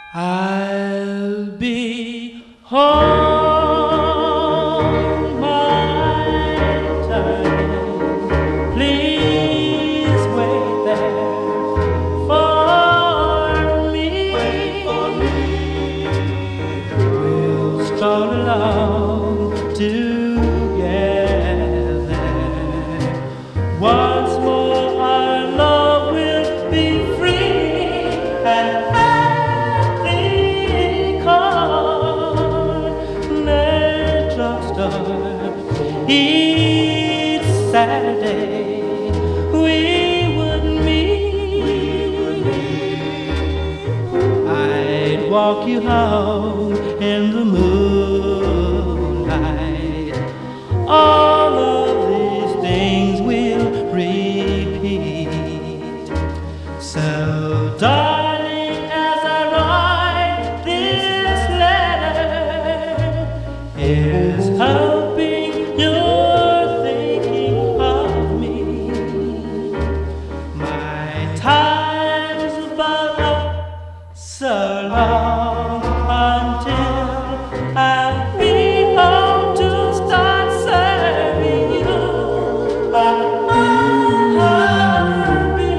I'll be home, my darling. Please wait there for me. Wait for me. We'll stroll along together. Once more, our love will be free and each Saturday we would meet. I'd walk you home in the moonlight. All of these things will repeat. So, darling, as I write this letter, here's hoping you're thinking of me. My time's about up, so long until I'll be home to start serving you. I'll be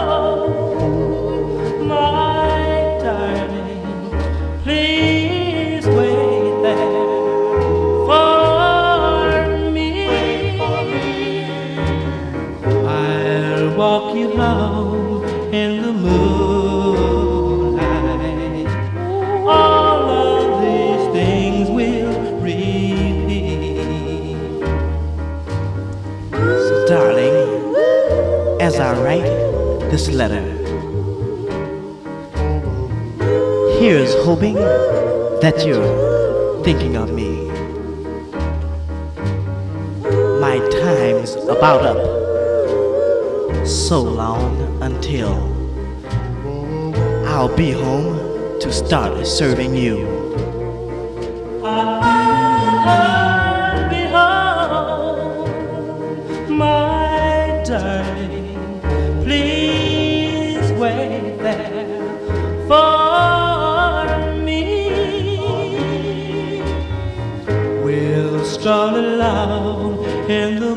home, my darling. Please wait there. Walk you home in the moonlight. All of these things will repeat. So, darling, as I write this letter, here's hoping that you're thinking of me. My time's about up, so long until I'll be home to start serving you. I'll be home, my darling. Please wait there for me. We'll stroll along in the